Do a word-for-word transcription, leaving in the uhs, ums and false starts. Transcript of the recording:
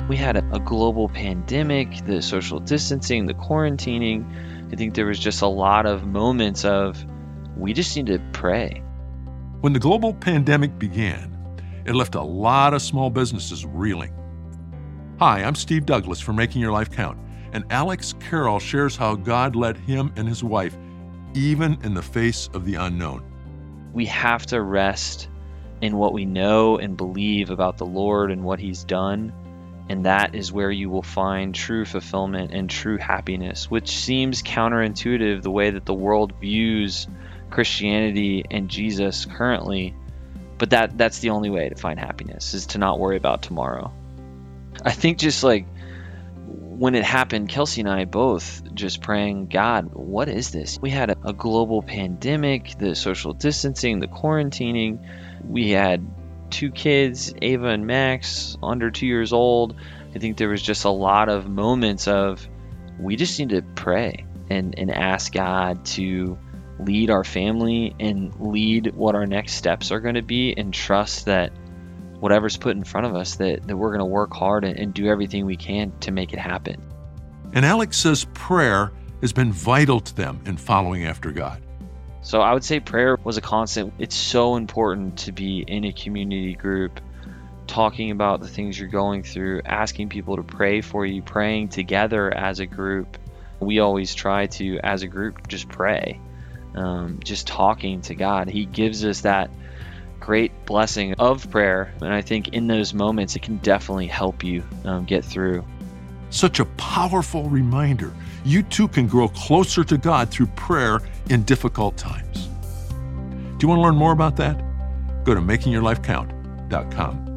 We had a, a global pandemic, the social distancing, the quarantining. I think there was just a lot of moments of, we just need to pray. When the global pandemic began, it left a lot of small businesses reeling. Hi, I'm Steve Douglas from Making Your Life Count, and Alex Carroll shares how God led him and his wife even in the face of the unknown. We have to rest in what we know and believe about the Lord and what He's done, and that is where you will find true fulfillment and true happiness, which seems counterintuitive the way that the world views Christianity and Jesus currently, but that that's the only way to find happiness, is to not worry about tomorrow. I think just like when it happened, Kelsey and I both just praying, God, what is this? We had a, a global pandemic, the social distancing, the quarantining. We had two kids, Ava and Max, under two years old. I think there was just a lot of moments of, we just need to pray and, and ask God to lead our family and lead what our next steps are going to be, and trust that whatever's put in front of us, that, that we're going to work hard and, and do everything we can to make it happen. And Alex says prayer has been vital to them in following after God. So I would say prayer was a constant. It's so important to be in a community group, talking about the things you're going through, asking people to pray for you, praying together as a group. We always try to, as a group, just pray, um, just talking to God. He gives us that great blessing of prayer, and I think in those moments it can definitely help you um, get through. Such a powerful reminder. You too can grow closer to God through prayer in difficult times. Do you want to learn more about that? Go to making your life count dot com.